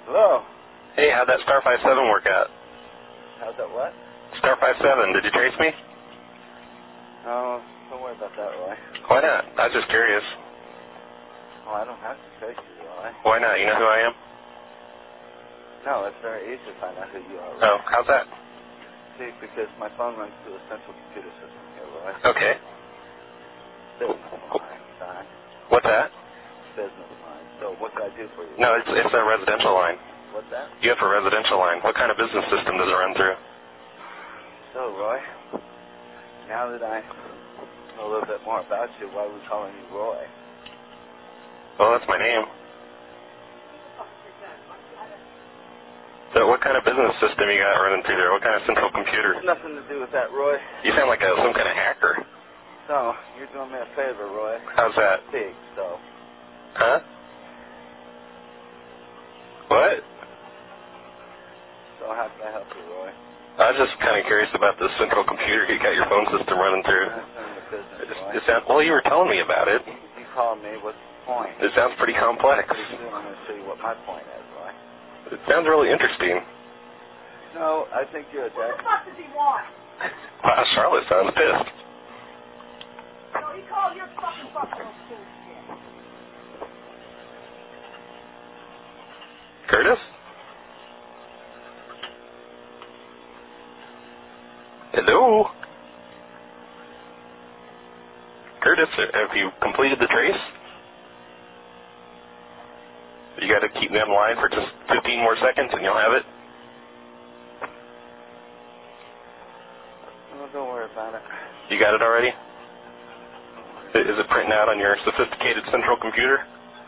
Hello. Hey, how'd that Star 57 work out? How's that what? Star 57, did you trace me? Oh, don't worry about that, Roy. Why not? I was just curious. Oh, I don't have to trace you, Roy. Why not? You know who I am? No, it's very easy to find out who you are, Roy. Oh, how's that? See, because my phone runs through a central computer system here, Roy. Okay. Business line, son. What's that? Business line. So what can I do for you? No, it's a residential line. What's that? You have a residential line. What kind of business system does it run through? So, Roy, now that I know a little bit more about you, why are we calling you Roy? Well, that's my name. So what kind of business system you got running through there? What kind of central computer? Nothing to do with that, Roy. You sound like some kind of hacker. So, you're doing me a favor, Roy. How's that? Big, so. Huh? What? So how can I help you, Roy? I was just kind of curious about the central computer you got your phone system running through. That's none of the business, Roy. Well, you were telling me about it. You called me. What's the point? It sounds pretty complex. I'm going to show you what my point is, Roy. It sounds really interesting. No, I think you're a jack. What the fuck does he want? Wow, Charlotte sounds pissed. No, he called your fucking buffalo bullshit. Curtis? Hello? Curtis, have you completed the trace? You got to keep me on the line for just 15 more seconds and you'll have it? Oh, don't worry about it. You got it already? Is it printing out on your sophisticated central computer?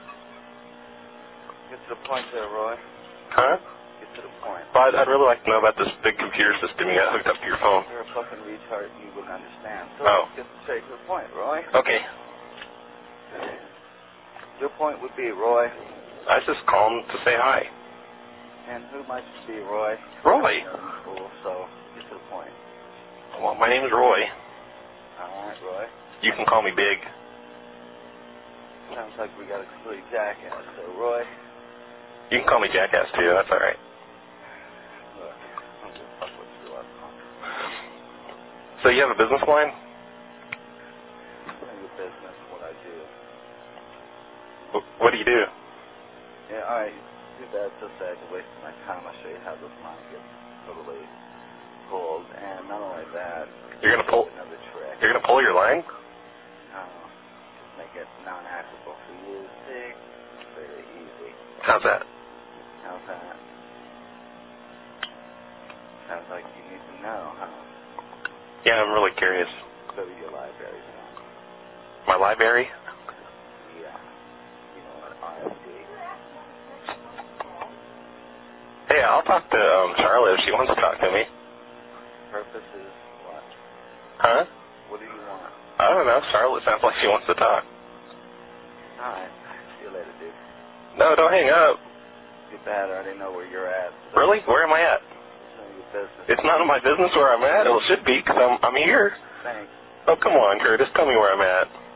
Get to the point there, Roy. Huh? Get to the point. Well, I'd really like to know about this big computer system you got hooked up to your phone. You're a fucking retard. You wouldn't understand. So Oh. let's get straight to the point, Roy. Okay. Your point would be, Roy. I was just calling to say hi. And who might you be, Roy? Roy. Cool, so get to the point. Well, my name is Roy. All right, Roy. You can call me Big. Sounds like we got a complete jackass. So, Roy. You can call me Jackass too, that's alright. Look, I don't give a fuck what you do. So you have a business line? None of your business what I do. What do you do? Yeah, all right. Too bad. So sad. You're wasting my time. I'll show you how this line gets totally pulled. And not only that, You're gonna pull. another trick. You're gonna pull your line? Just make it non-applicable for you. See? Very easy. How's that? How's that? Sounds like you need to know, huh? Yeah, I'm really curious. Go to your library, son. My library? Yeah. You know what RFD. Hey, I'll talk to Charlotte if she wants to talk to me. Purpose is what? Huh? What do you want? I don't know. Charlotte sounds like she wants to talk. Alright. See you later, dude. No, don't hang up. Too bad. I already know where you're at. So Really? Where am I at? it's none of your business. It's none of my business where I'm at. It should be because I'm here. Thanks. Oh, come on, Curtis. Tell me where I'm at.